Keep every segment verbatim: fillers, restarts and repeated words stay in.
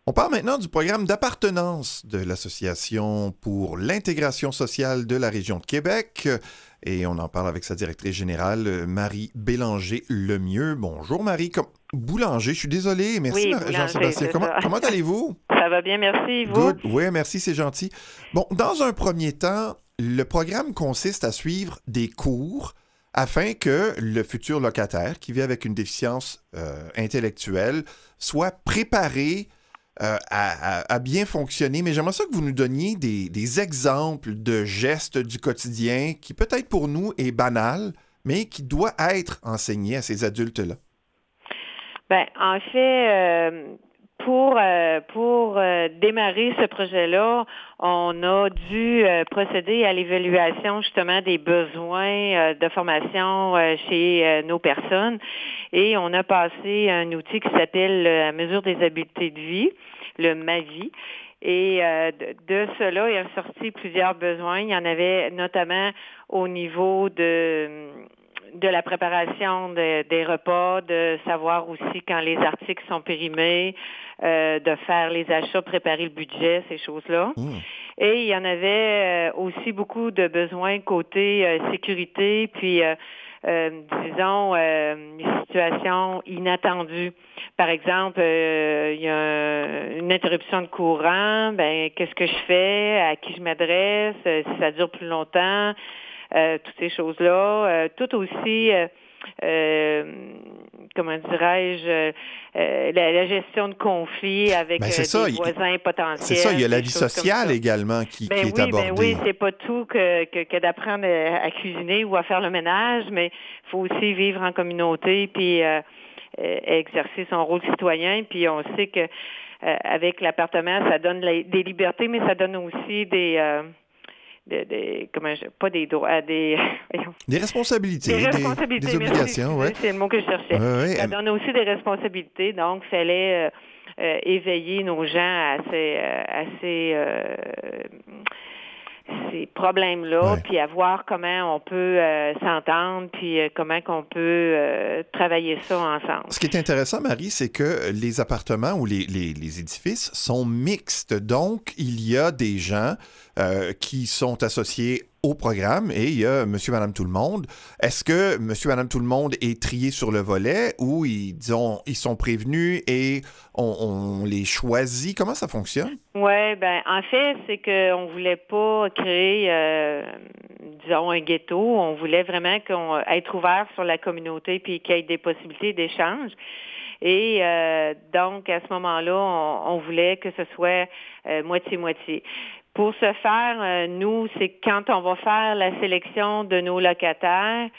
On parle maintenant du programme d'appartenance de l'Association pour l'intégration sociale de la région de Québec. Et on en parle avec sa directrice générale, Marie Bélanger-Lemieux. Bonjour Marie. Com- Boulanger, je suis désolé. Merci Oui, Mar- Boulanger, Jean-Sébastien. c'est Comment, ça. comment allez-vous? Ça va bien, merci. Vous? Good. Oui, merci, c'est gentil. Bon, dans un premier temps, le programme consiste à suivre des cours afin que le futur locataire qui vit avec une déficience euh, intellectuelle soit préparé euh, à, à- à bien fonctionner. Mais j'aimerais ça que vous nous donniez des, des exemples de gestes du quotidien qui peut-être pour nous est banal, mais qui doit être enseigné à ces adultes-là. Ben, en fait, euh, pour euh, pour euh, démarrer ce projet-là, on a dû euh, procéder à l'évaluation justement des besoins euh, de formation euh, chez euh, nos personnes, et on a passé un outil qui s'appelle la mesure des habiletés de vie, le MAVI. Et euh, de, de cela, il a sorti plusieurs besoins. Il y en avait notamment au niveau de de la préparation de- des repas, de savoir aussi quand les articles sont périmés, euh, de faire les achats, préparer le budget, ces choses-là. Hmm. Et il y en avait euh, aussi beaucoup de besoins côté euh, sécurité, puis euh, euh, disons euh, des situations inattendues. Par exemple, euh, il y a un- une interruption de courant, ben qu'est-ce que je fais, à qui je m'adresse, euh, si ça dure plus longtemps. Euh, toutes ces choses-là, euh, tout aussi, euh, euh, comment dirais-je, euh, euh, la, la gestion de conflits avec Ben c'est euh, des ça, il- voisins c'est ça, il y potentiels, a la des vie choses comme sociale ça. également qui, qui Ben est oui, ben oui, abordée. c'est pas tout que, que, que d'apprendre à, à cuisiner ou à faire le ménage, mais il faut aussi vivre en communauté puis euh, euh, exercer son rôle citoyen. Puis on sait que euh, avec l'appartement, ça donne la- des libertés, mais ça donne aussi des euh, de- des comment je, pas des droits, des voyons, Des des responsabilités, des, des responsabilités. Merci, obligations, oui. excusez, c'est le mot que je cherchais. Oui, Ça donne aussi des responsabilités, donc il fallait euh, euh, éveiller nos gens à ces euh, à ces euh, ces problèmes-là, oui. puis à voir comment on peut euh, s'entendre, puis euh, comment qu'on peut euh, travailler ça ensemble. Ce qui est intéressant, Marie, c'est que les appartements ou les, les- les édifices sont mixtes. Donc, il y a des gens euh, qui sont associés au programme et il y a Monsieur, Madame, tout le monde. Est-ce que Monsieur, Madame, tout le monde est trié sur le volet ou ils, disons, ils sont prévenus et on, on les choisit? Comment ça fonctionne? Ouais, ben en fait, c'est qu'on voulait pas créer, euh, disons, un ghetto. On voulait vraiment qu'on être ouvert sur la communauté puis qu'il y ait des possibilités d'échange. Et euh, donc à ce moment-là, on, on voulait que ce soit euh, moitié-moitié. Pour ce faire, euh, nous, c'est quand on va faire la sélection de nos locataires.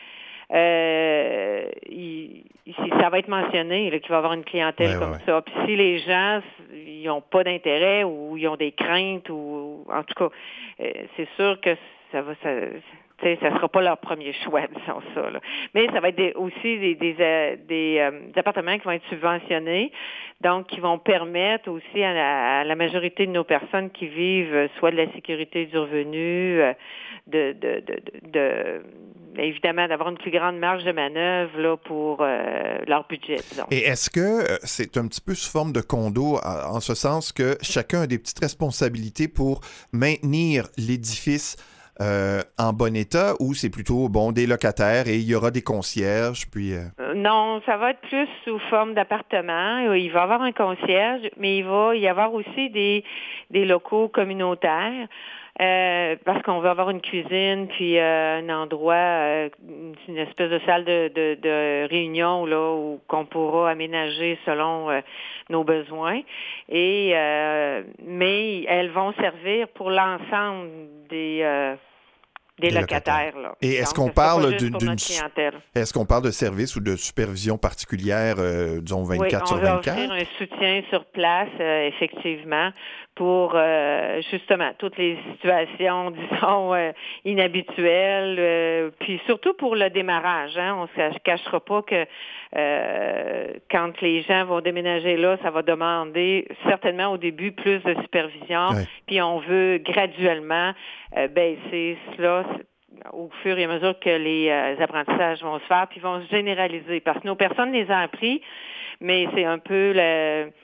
Euh, il, il- ça va être mentionné là, qu'il va y avoir une clientèle Oui, oui, comme oui. ça. Puis si les gens ils n'ont pas d'intérêt ou ils ont des craintes ou en tout cas, euh, c'est sûr que ça va ça, tu sais, ça sera pas leur premier choix, disons ça. Là. Mais ça va être des, aussi des, des, euh, des, euh, des appartements qui vont être subventionnés, donc qui vont permettre aussi à la, à la majorité de nos personnes qui vivent euh, soit de la sécurité du revenu, euh, de, de, de, de, de évidemment d'avoir une plus grande marge de manœuvre là, pour euh, leur budget, disons. Et est-ce que euh, c'est un petit peu sous forme de condo, en en ce sens que chacun a des petites responsabilités pour maintenir l'édifice euh, en bon état ou c'est plutôt, bon, des locataires et il y aura des concierges, puis... euh, Euh, Non, ça va être plus sous forme d'appartement. Euh, Il va y avoir un concierge, mais il va y avoir aussi des, des locaux communautaires. Euh, parce qu'on va avoir une cuisine, puis euh, un endroit, euh, une espèce de salle de, de, de réunion là où qu'on pourra aménager selon euh, nos besoins. Et euh, mais elles vont servir pour l'ensemble des euh, des des locataires. locataires là. Et est-ce Donc, qu'on ce sera pas parle juste d'une, pour d'une notre su- clientèle. est-ce qu'on parle de service ou de supervision particulière, euh, disons Oui, vingt-quatre on sur va offrir vingt-quatre? un soutien sur place, euh, effectivement, pour euh, justement toutes les situations, disons, euh, inhabituelles, euh, puis surtout pour le démarrage. Hein, on ne se cachera pas que euh, quand les gens vont déménager là, ça va demander certainement au début plus de supervision, Ouais. puis on veut graduellement euh, baisser cela au fur et à mesure que les euh, apprentissages vont se faire, puis vont se généraliser. Parce que nos personnes les ont appris, mais c'est un peu le,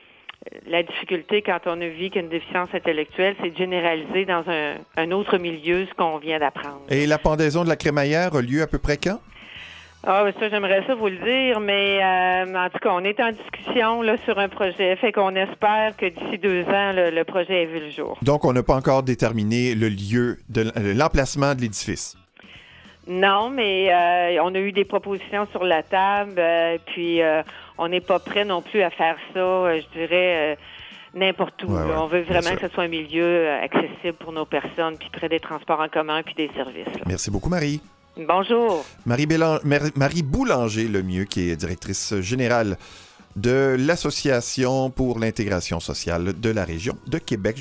la difficulté quand on a vu qu'une déficience intellectuelle, c'est de généraliser dans un, un autre milieu ce qu'on vient d'apprendre. Et la pendaison de la crémaillère a lieu à peu près quand? Ah, ben ça, j'aimerais ça vous le dire, mais euh, en tout cas, on est en discussion là, sur un projet, fait qu'on espère que d'ici deux ans, le, le projet ait vu le jour. Donc, on n'a pas encore déterminé le lieu, de l'emplacement de l'édifice. Non, mais euh, on a eu des propositions sur la table, euh, puis euh, on n'est pas prêt non plus à faire ça, euh, je dirais, euh, n'importe où. Ouais, ouais, on veut vraiment que ce soit un milieu euh, accessible pour nos personnes, puis près des transports en commun, puis des services. Là. Merci beaucoup, Marie. Bonjour. Marie, Bélan... Marie Boulanger, le mieux, qui est directrice générale de l'Association pour l'intégration sociale de la région de Québec.